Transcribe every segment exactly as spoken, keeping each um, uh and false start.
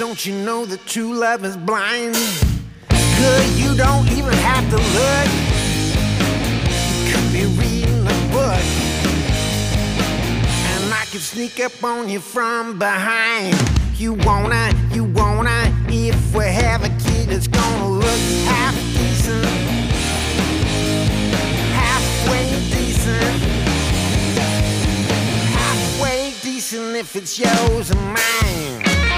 Don't you know that true love is blind? Good, you don't even have to look. You could be reading a book, and I could sneak up on you from behind. You wanna, you wanna, if we have a kid that's gonna look half decent, halfway decent, halfway decent if it's yours or mine.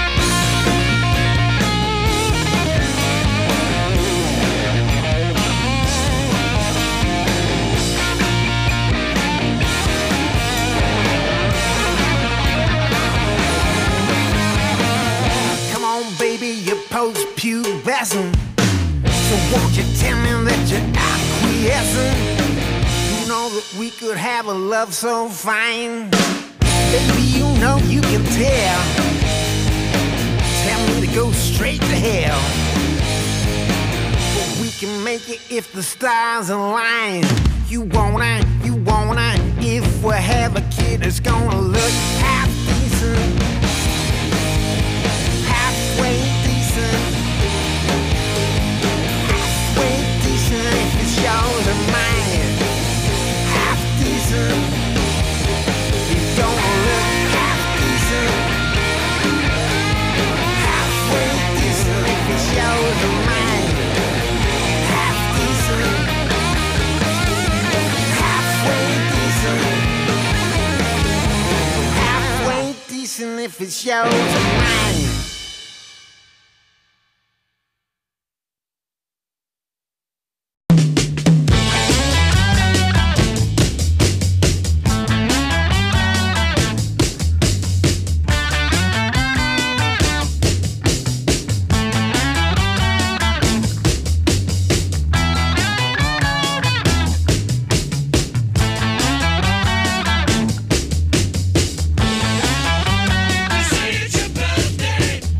You're post-pubescent, so won't you tell me that you're acquiescent? You know that we could have a love so fine. Baby, you know you can tell. Tell me to go straight to hell, but we can make it if the stars align. You wanna, you wanna, if we have a kid that's gonna look half decent, halfway decent, halfway decent if it's yours or mine. Half decent, you don't look half decent. Halfway decent if it's yours or mine. Half decent, halfway decent, halfway decent if it's yours or mine. Say it's your birthday.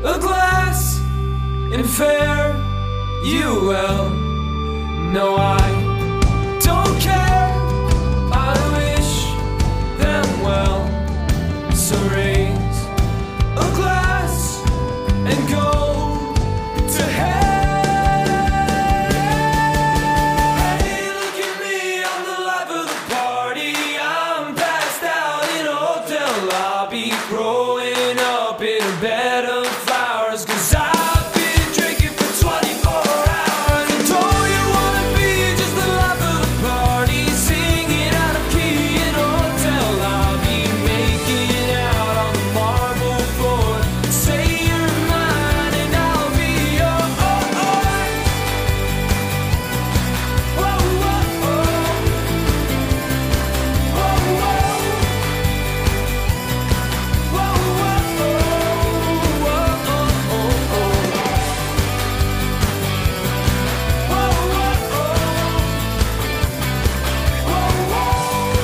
a glass and fare you well. No, I don't care, I wish them well. So raise a glass and go to hell. Hey, look at me, I'm the life of the party. I'm passed out in a hotel lobby, growing up in a bed of flowers, 'cause I've been drinking for twenty-four hours. And don't you wanna be just the life of the party, singing out of key in a hotel lobby, making out on the marble floor. Say you're mine and I'll be yours. Whoa, whoa, whoa. Whoa, whoa. Whoa, whoa, whoa. Whoa, oh, oh. Whoa, whoa, oh. Whoa, whoa.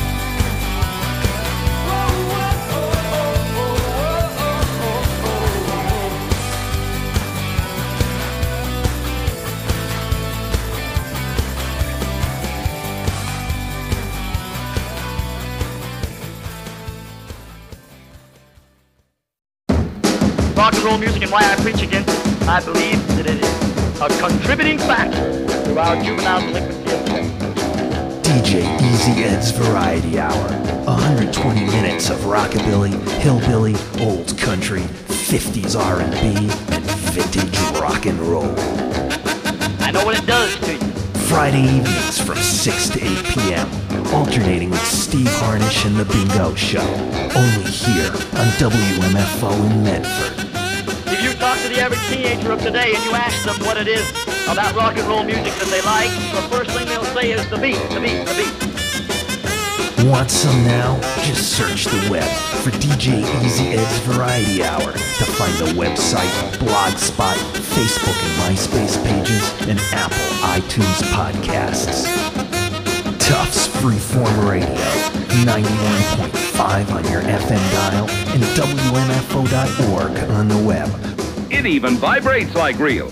Rock and roll music and why I preach against it, I believe that it is a contributing factor to our juvenile delinquency of sex. D J Easy Ed's Variety Hour. one hundred twenty minutes of rockabilly, hillbilly, old country, fifties R and B, and vintage rock and roll. I know what it does to you. Friday evenings from six to eight p.m. Alternating with Steve Harnish and The Bingo Show. Only here on W M F O in Medford. If you talk to the average teenager of today and you ask them what it is about rock and roll music that they like, the first thing they'll say is the beat, the beat, the beat. Want some now? Just search the web for D J Easy Ed's Variety Hour to find the website, Blogspot, Facebook and MySpace pages, and Apple iTunes podcasts. Tufts Freeform Radio, ninety-one point five on your F M dial, and W M F O dot org on the web. It even vibrates like real.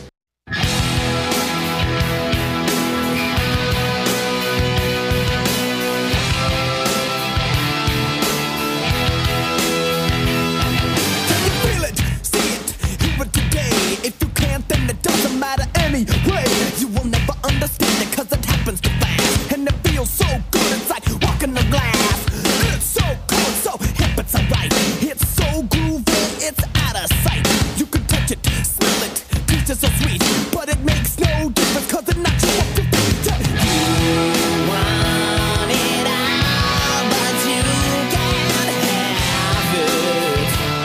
Feel it, see it, hear it today. If you can't, then it doesn't matter anyway. You will never understand it, 'cause it happens too fast. And it feels so good, it's like walking on glass. It's so cool, so hip, it's alright. It's so groovy, it's out of sight. You can touch it, smell it, taste it so sweet. But it makes no difference, 'cause it knocks you off your feet. You want it all, but you can't have it.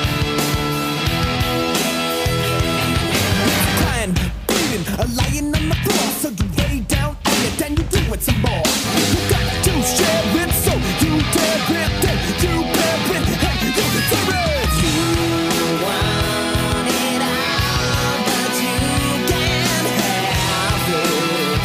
Crying, bleeding, lying on the floor. So you lay down on it, then you do it some more. You got to share it, so you dare it, then you bear it, hey, you deserve it. You want it all, but you can't have it.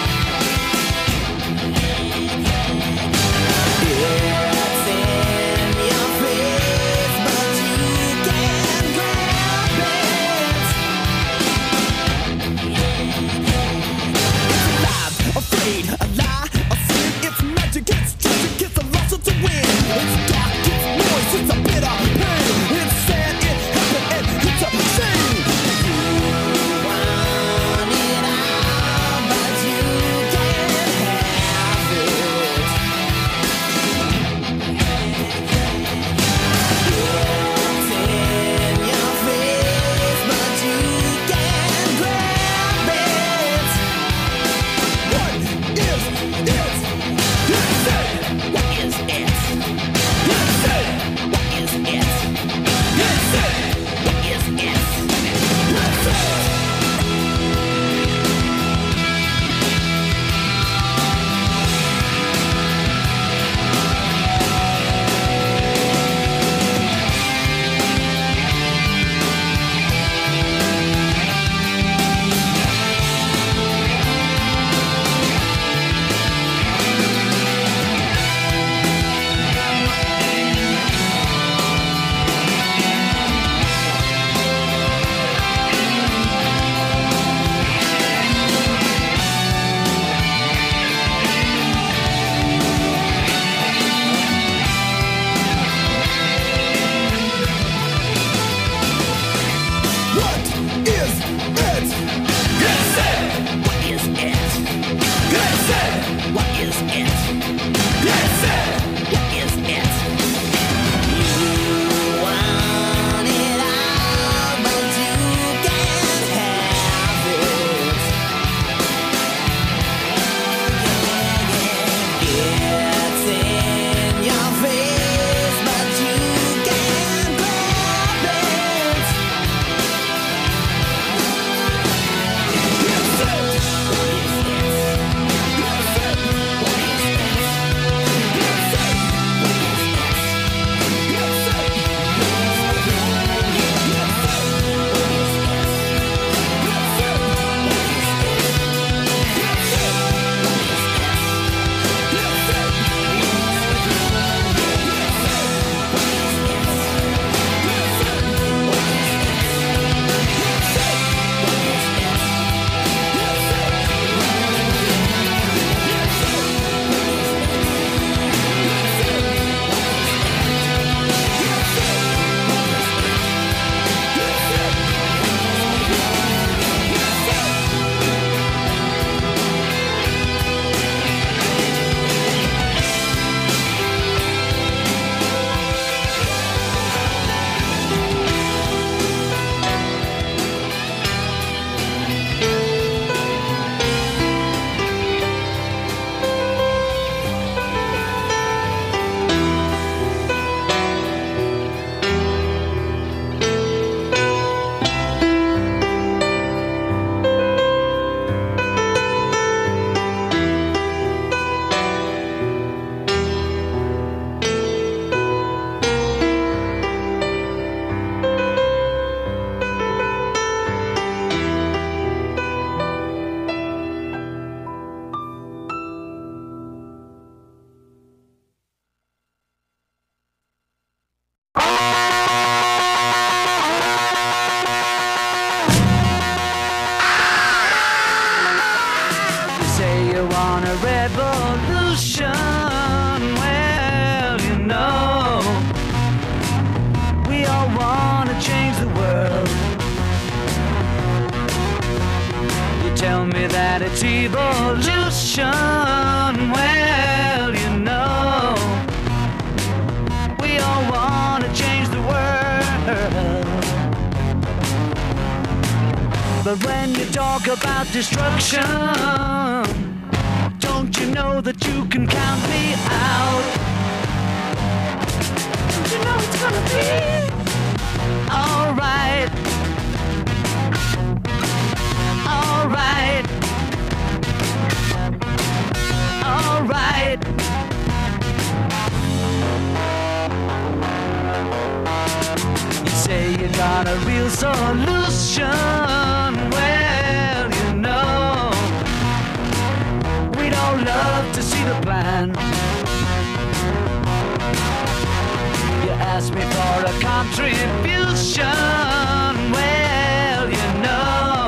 It's in your face, but you can't grab it. Alive, afraid, a lie, a sin. It's magic, it's tragic, it's a loss, it's a win. It's dark, it's noise, it's a bitter pain. It's sad, it happened, and it's a shame. You want it all, but you can't have it. It's in your face, but you can't grab it. What is it? You say, what is it? You say, what is it? You say, what is it? You say. a revolution. Well, you know, we all want to change the world. You tell me that it's evolution. Well, you know, we all want to change the world. But when you talk about destruction, don't you know that you can count me out? Don't you know it's gonna be alright? Alright. Alright. You say you got a real solution. Well, you know, we'd all love to see the plan. You asked me for a contribution. Well, you know,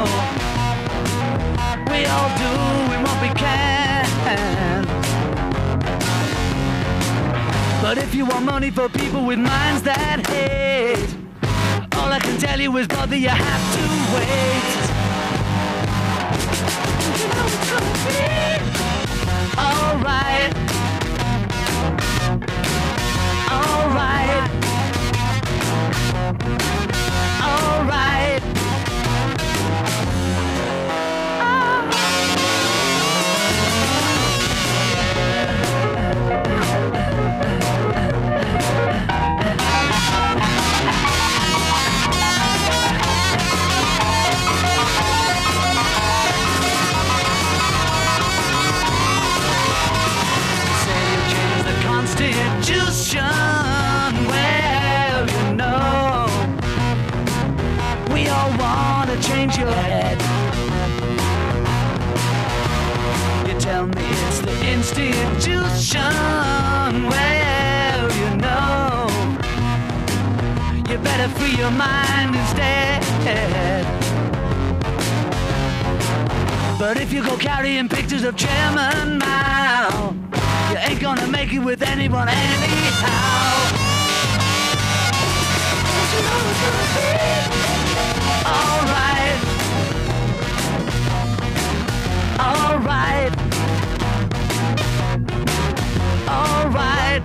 we all do what we can. But if you want money for people with minds that hate, all I can tell you is, brother, you have to wait. You know it's gonna be alright. Alright. Alright. Constitution, well, you know, we all want to change your head. You tell me it's the institution, well, you know, you better free your mind instead. But if you go carrying pictures of Chairman Mao, you ain't gonna make it with anyone anyhow. Don't you know it's gonna be alright. Alright. Alright.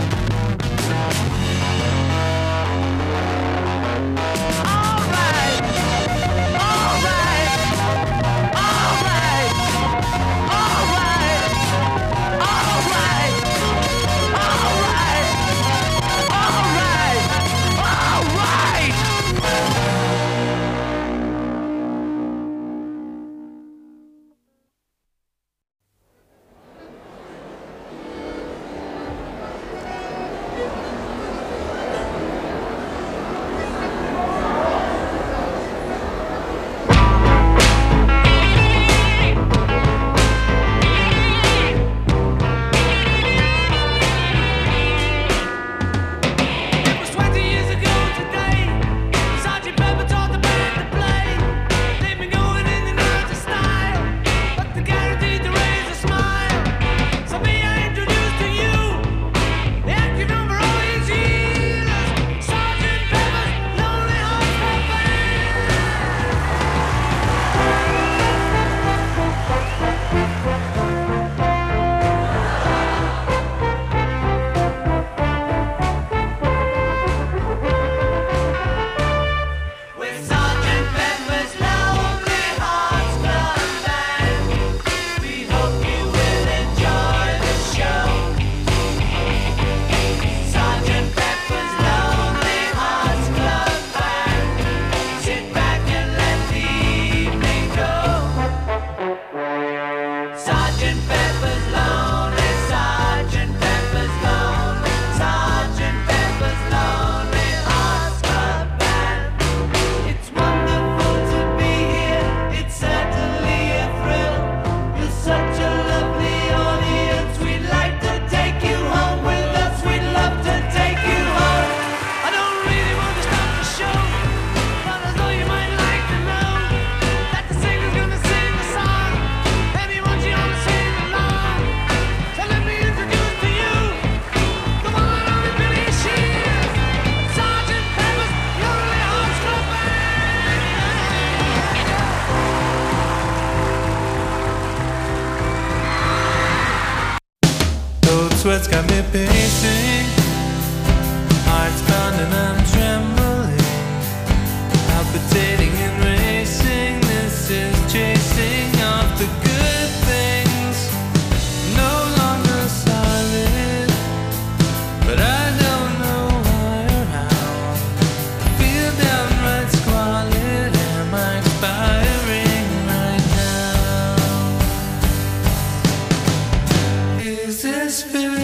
Alright. Alright. Alright. Alright. Alright. Alright. Alright. Alright. sweat's got me pacing. Heart's pounding, I'm trembling, palpitating and racing. This is chasing off the good things. No longer solid, but I don't know why or how. I feel downright squalid. Am I expiring right now? Is this physical?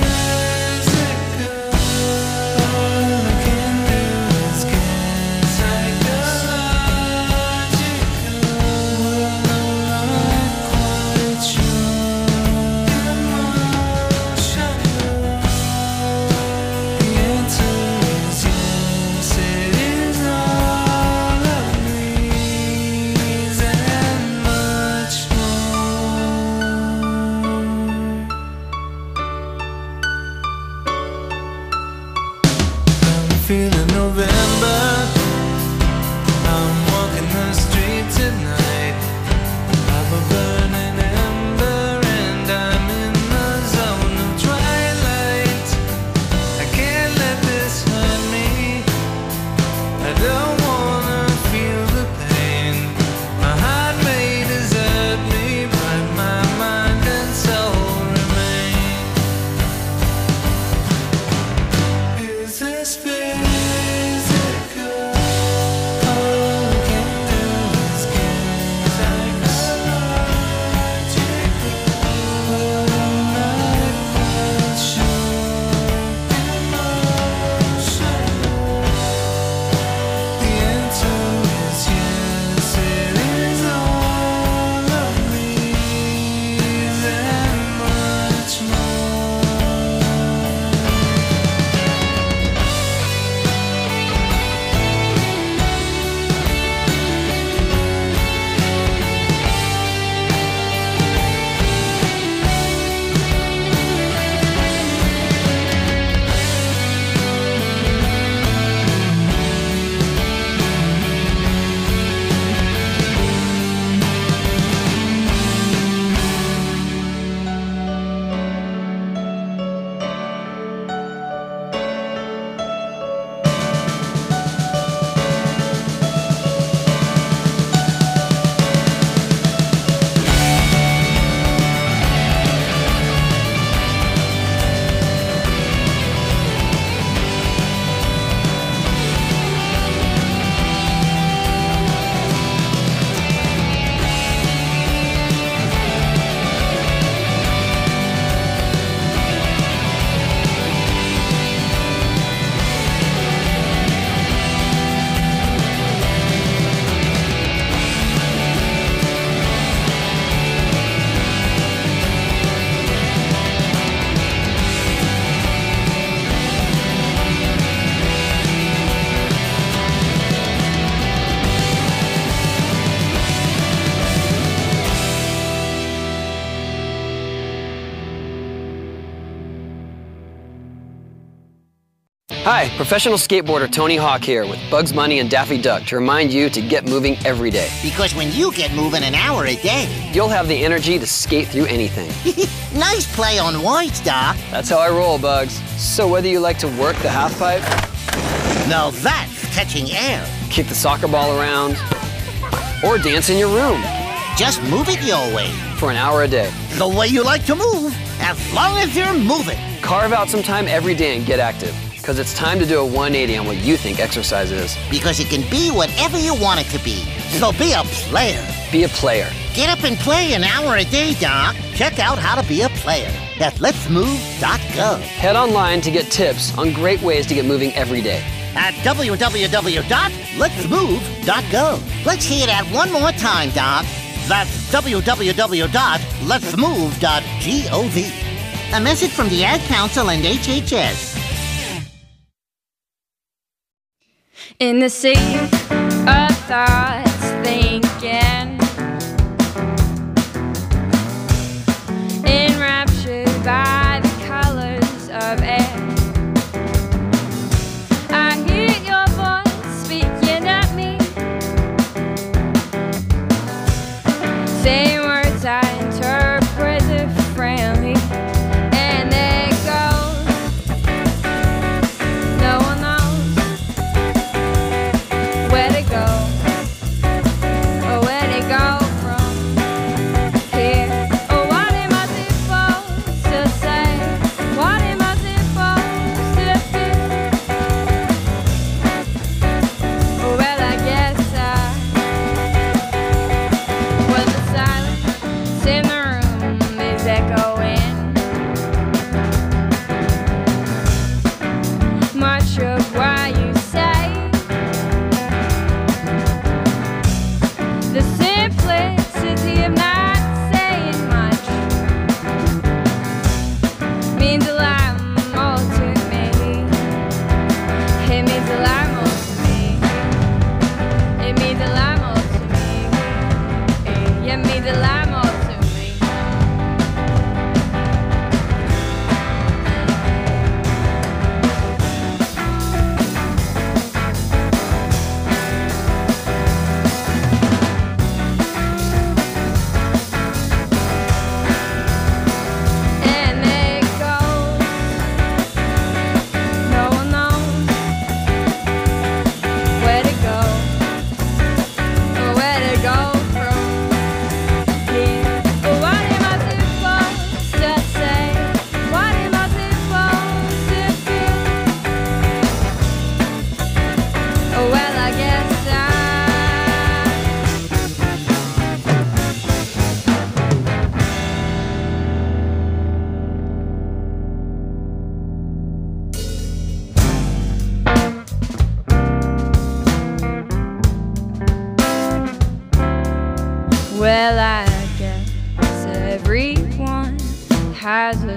Feeling November, I'm walking the streets at night. I'm a burning ember and I'm in the zone of twilight. I can't let this hurt me. I don't wanna feel the pain. My heart may desert me, but my mind and soul remain. Is this fair? Hi, professional skateboarder Tony Hawk here with Bugs Bunny and Daffy Duck to remind you to get moving every day. Because when you get moving an hour a day, you'll have the energy to skate through anything. Nice play on words, Doc. That's how I roll, Bugs. So whether you like to work the half pipe, now that's catching air, kick the soccer ball around, or dance in your room, just move it your way. For an hour a day. The way you like to move, as long as you're moving. Carve out some time every day and get active. Because it's time to do a one eighty on what you think exercise is. Because it can be whatever you want it to be. So be a player. Be a player. Get up and play an hour a day, Doc. Check out how to be a player at lets move dot gov. Head online to get tips on great ways to get moving every day. At w w w dot lets move dot gov. Let's hear that one more time, Doc. That's w w w dot lets move dot gov. A message from the Ad Council and H H S. In the sea of thoughts thinking, enraptured by the colors of air, I hear your voice speaking at me, saying words I interpret differently, and they go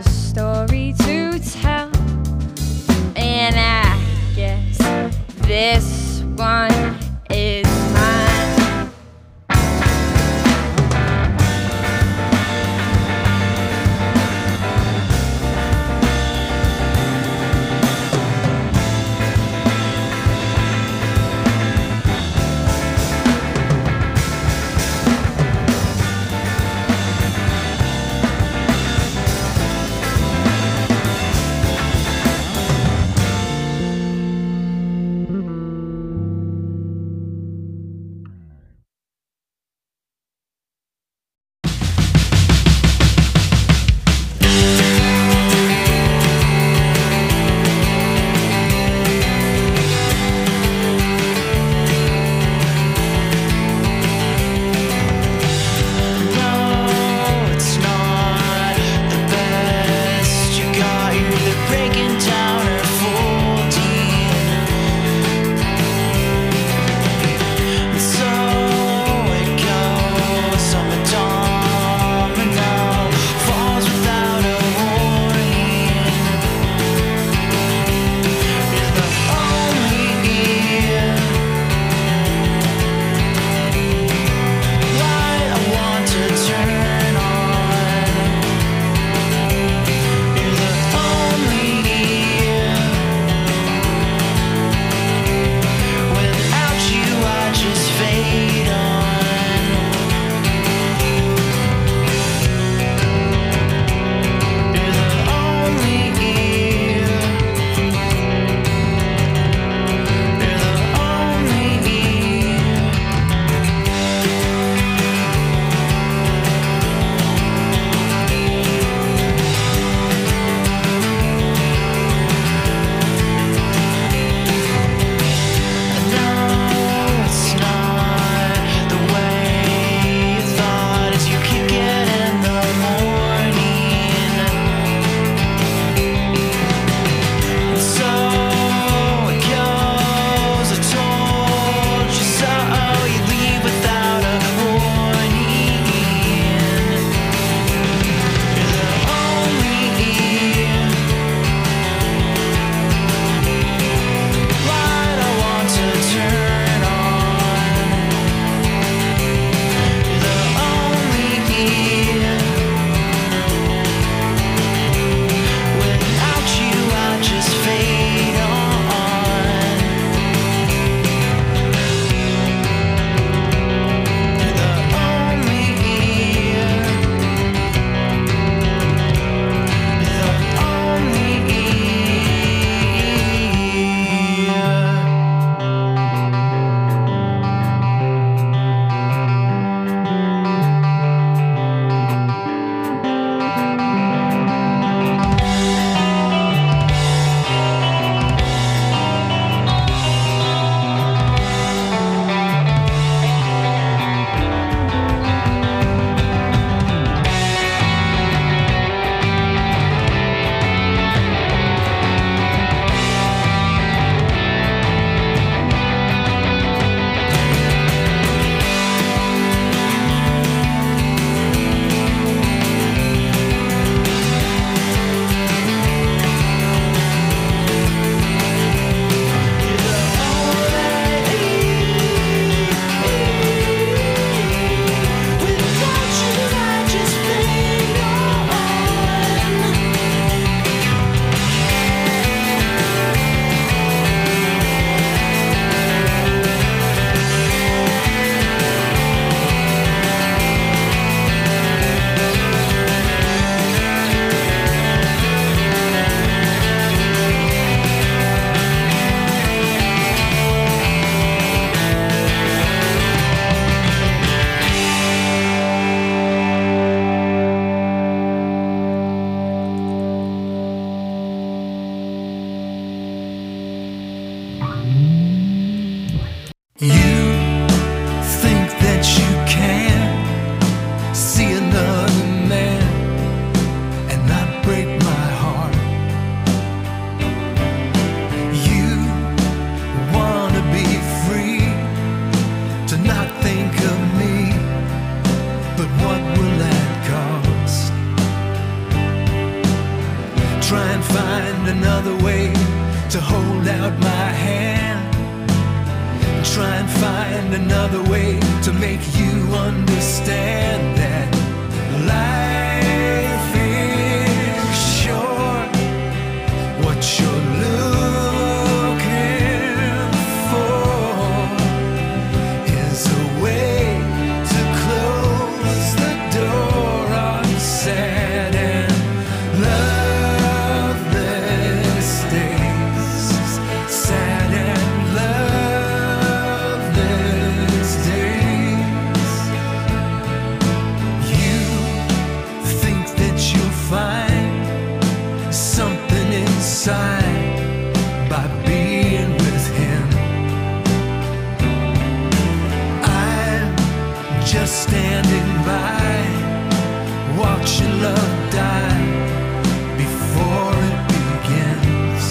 a story to tell, and I guess this one is mine. try and find another way to hold out my hand. Try and find another way to make you understand that life is short. What you're looking for is a way to close the door on sad and loveless days. Sad and loveless days. You think that you'll find something inside by being with him. I'm just standing by, watching love die before it begins.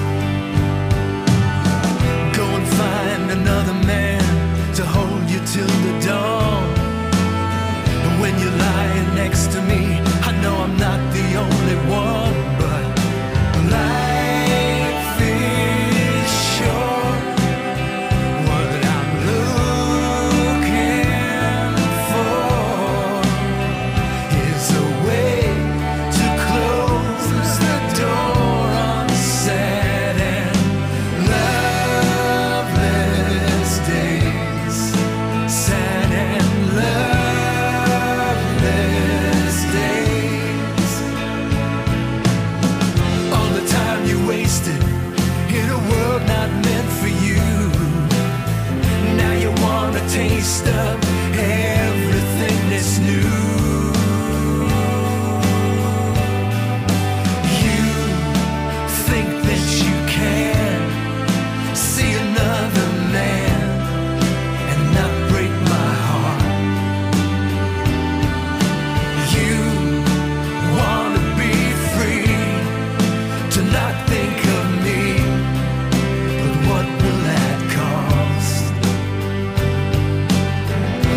Go and find another man to hold you till the dawn. And when you're lying next to me, I know I'm not the only one, but life is short. What I'm looking for is a way to close the door on sad and loveless days. Sad and loveless days. All the time you wasted in a world not meant for you. Now you want a taste of everything that's new. You think that you can see another man and not break my heart. You want to be free, to not think of me, but what will that cost?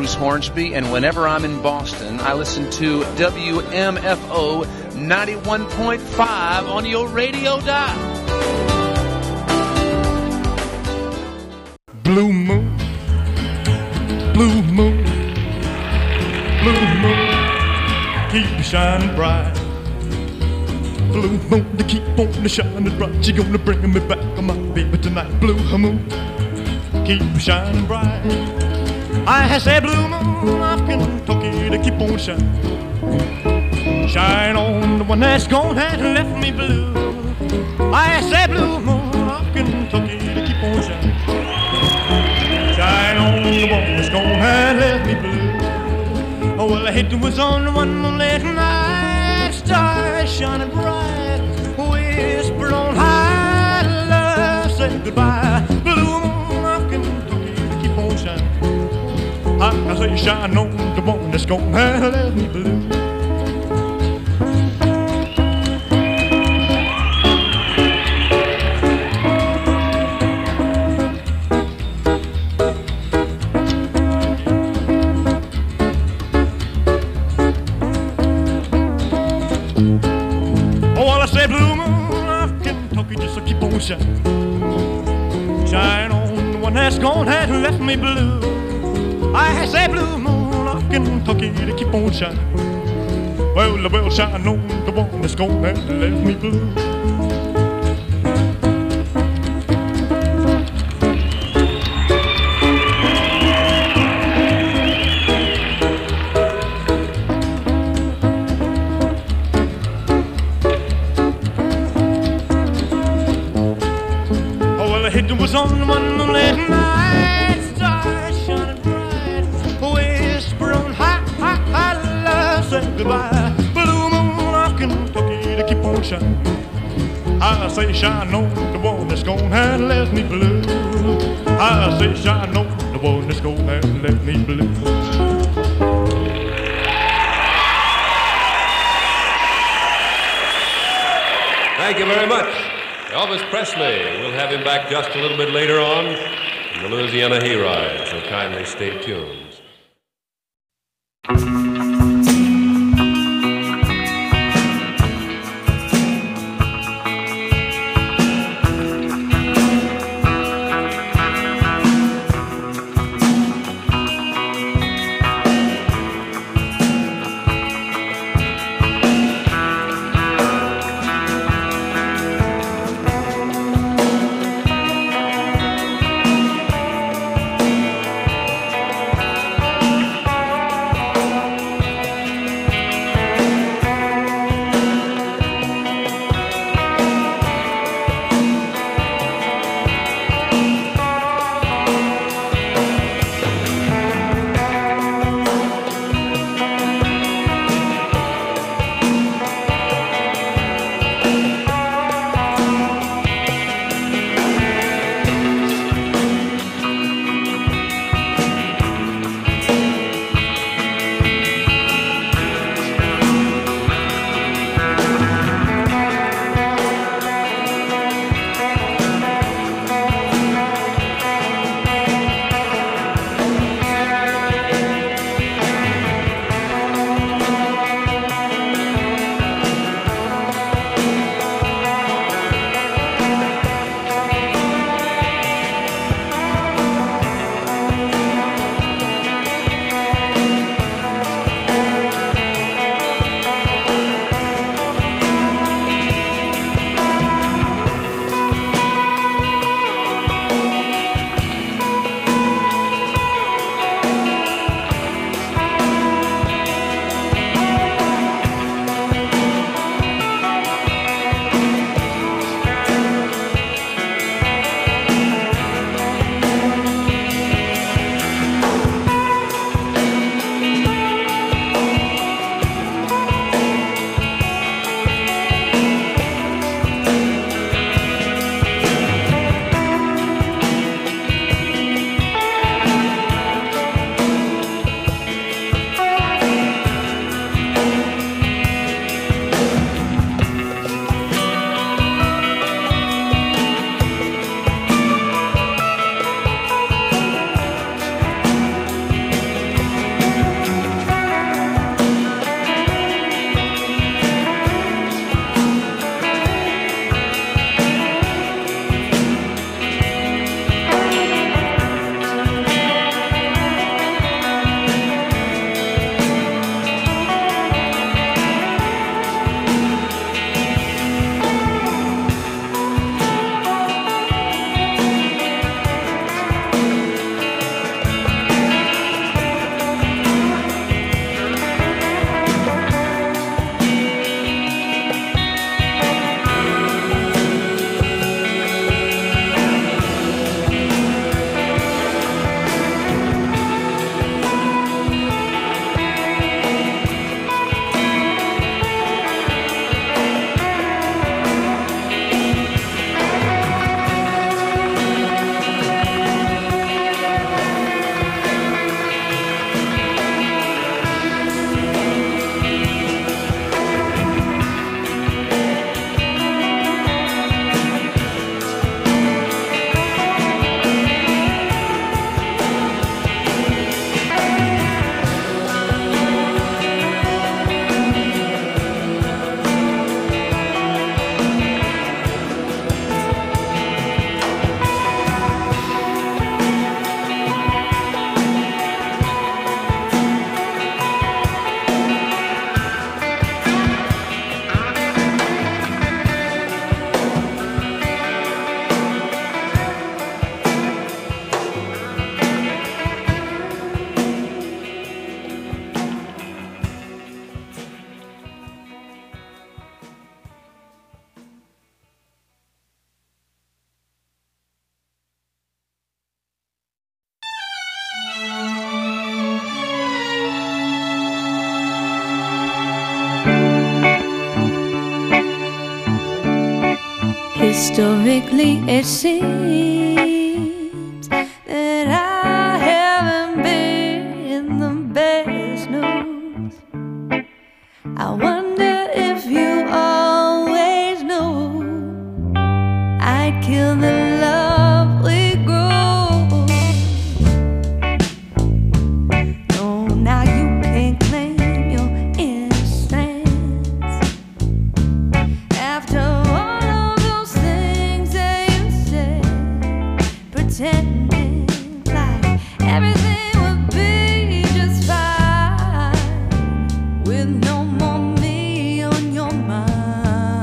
James Hornsby, and whenever I'm in Boston, I listen to W M F O ninety-one point five on your radio dial. Blue moon, blue moon, blue moon, keep shining bright. Blue moon, to keep on shining bright. She gonna bring me back, my baby, tonight. Blue moon, keep shining bright. I said blue moon of Kentucky to keep on shining. Shine on the one that's gone and left me blue. I said blue moon of Kentucky to keep on shining. Shine on the one that's gone and left me blue. Oh, well, I hit was on the one moonlit night. Stars shining bright, whispered on high, love said goodbye. Blue moon of Kentucky to keep on shining. I, I say shine on the one that's gone and left me blue. Shine on the one that's gone and left me blue. I say blue moon of Kentucky to keep on shining. Well, well, shine on the one that's gone and left me blue. On one moonlit night, stars shining bright, whisper on high, high, high, love said goodbye. Blue moon of Kentucky to keep on shining. I say shine on the one that's gone and left me blue. I say shine on the one that's gone and left me blue. Thank you very much. Elvis Presley. We'll have him back just a little bit later on in the Louisiana Hayride, so kindly stay tuned. Historically, it seems that I haven't been the best news. I wonder if you always knew I'd kill the love we grew. No, now you can't claim your innocence after all of those things that you said, pretending like everything would be just fine with no more me on your mind.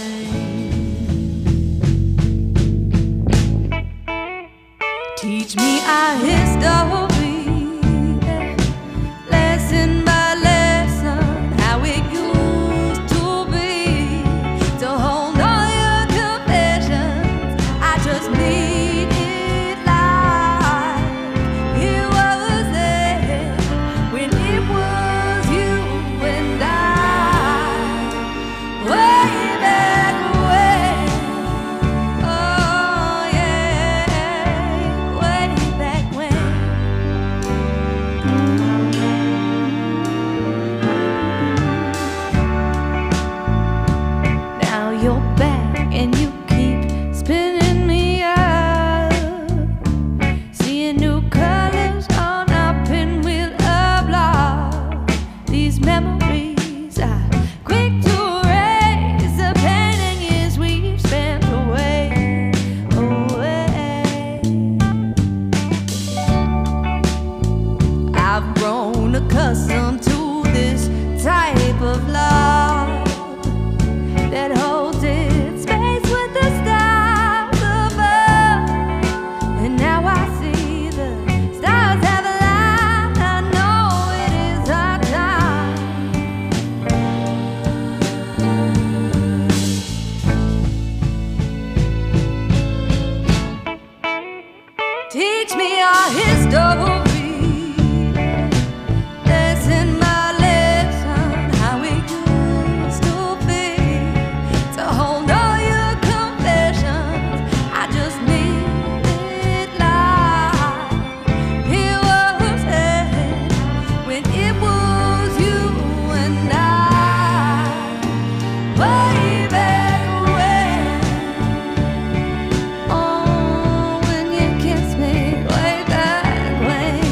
Teach me our history, lesson by lesson, how it used to be. To hold all your confessions, I just need it like it was there when it was you and I, way back when. Oh yeah, way back when. Now you're back and you keep spinning me up, seeing new colors on our pinwheel of love. These memories are quick to erase the pain and years we've spent away, away. I've grown accustomed to this type of love that holds its space with the stars above. And now I see the stars have aligned. I know it is our time. Teach me our history, lesson by lesson, how it used to be. To hold all your confessions, I just need it like it was there when it was you and I, way back when. Oh, when you kissed me, way back when.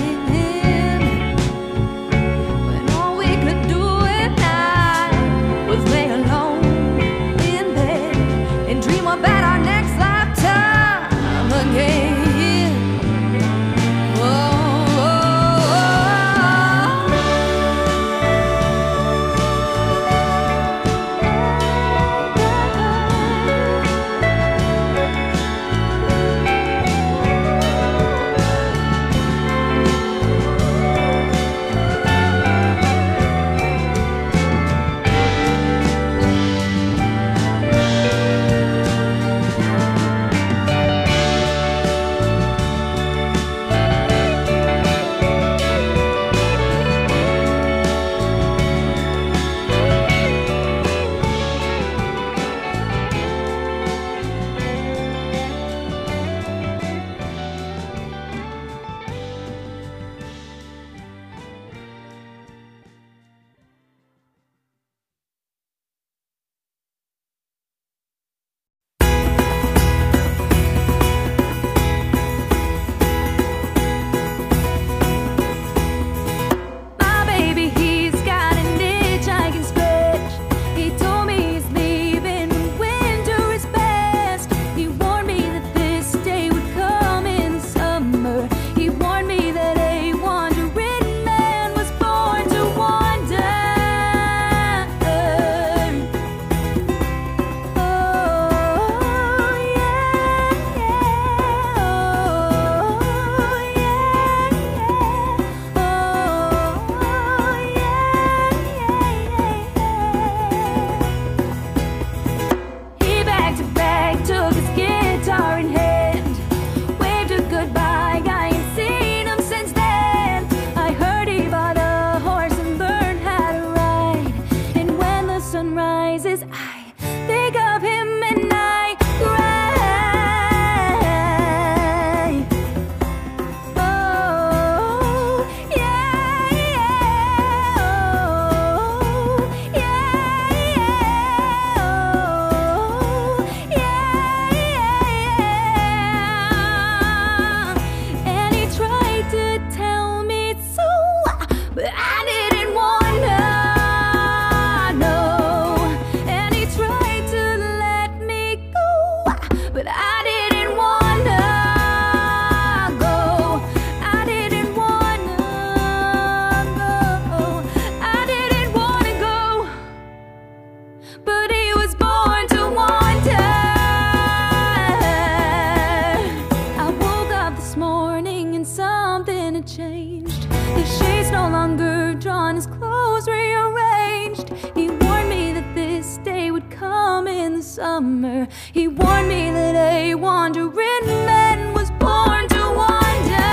wonder. He warned me that a wandering man was born to wander.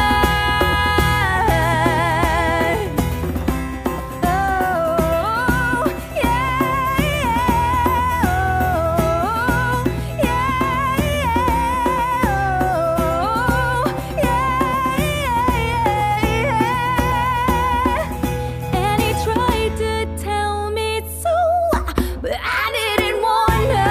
Oh, yeah, yeah, oh, yeah, yeah, oh, yeah, yeah. And he tried to tell me so, but I didn't wanna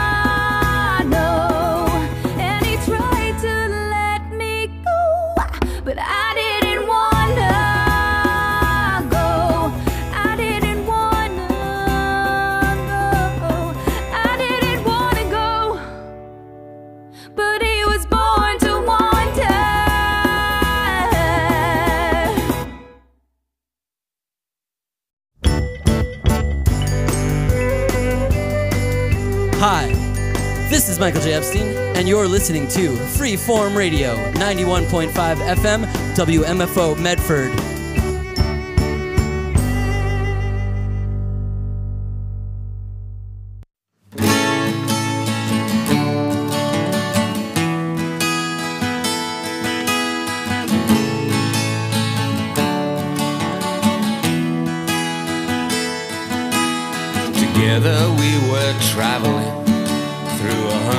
know. And he tried to let me go, but I didn't wanna go. I didn't wanna go. I didn't wanna go. But he was born to wander. Hi, this is Michael J. Epstein, and you're listening to Freeform Radio, ninety-one point five F M, W M F O Medford. Together we were traveling